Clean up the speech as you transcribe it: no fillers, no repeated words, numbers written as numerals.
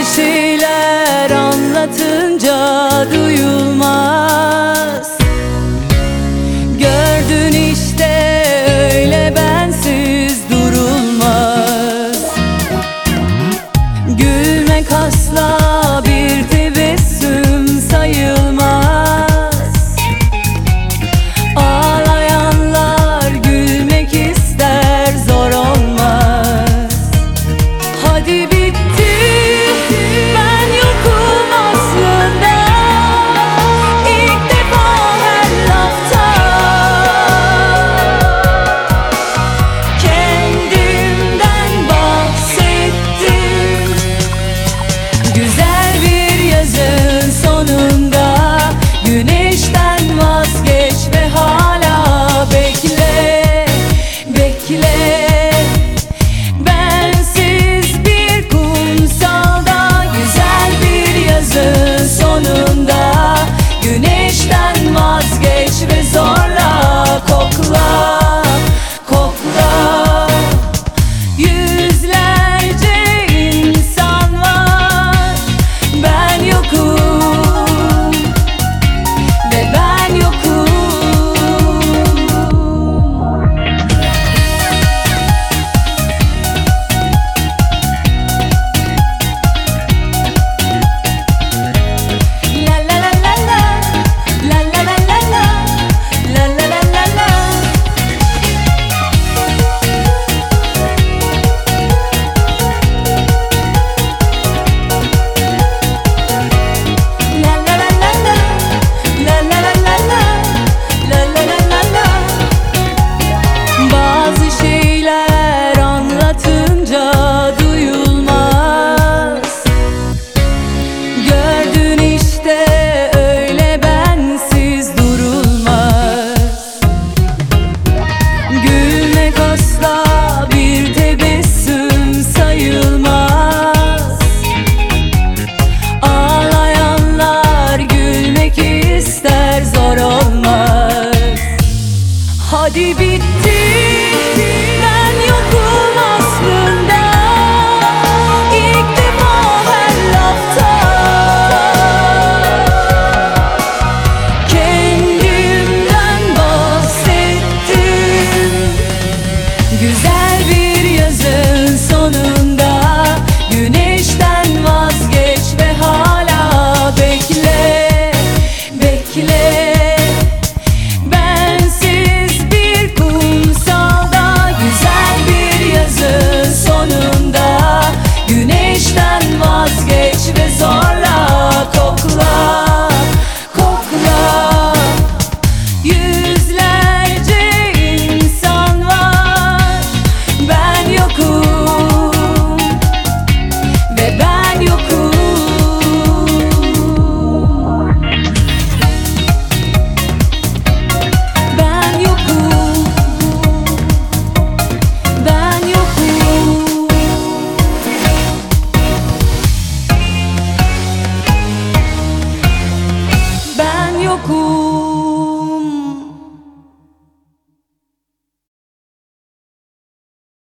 şeyler anlatınca duyulmaz. Gördün işte, öyle bensiz durulmaz. Gülmek asla bir tebessüm sayılmaz. Ağlayanlar gülmek ister, zor olmaz. Hadi bitti, ben yokum aslında. İlk defa her lafta kendimden bahsettim. Güzel bir yazın sonunda güneşten vazgeç ve hala bekle, bekle. Bensiz bir kumsalda güzel bir yazın sonunda güneşten vazgeç ve zorla kokla, kokla. Yüzlerce insan var, ben yokum ve ben yokum. La la la la la, la la la la la, la la la la la. La la la la la, la la la la la, la la la la la. Bazı şeyler anlatınca duyulmaz. Gördün işte, öyle bensiz durulmaz. Gülmek asla bir tebessüm sayılmaz. Ağlayanlar gülmek ister, zor olmaz. Hadi bitti, ben yokum aslında. İlk defa her lafta kendimden bahsettim. Güzel bir yazın sonunda güneşten vazgeç ve hala bekle, bekle. Bensiz bir kumsalda güzel bir yazın sonunda güneşten vazgeç ve zorla kokla, kokla. Yüzlerce insan var, ben yokum ve ben yokum. Ben yokum, ben yokum. Ben yokum.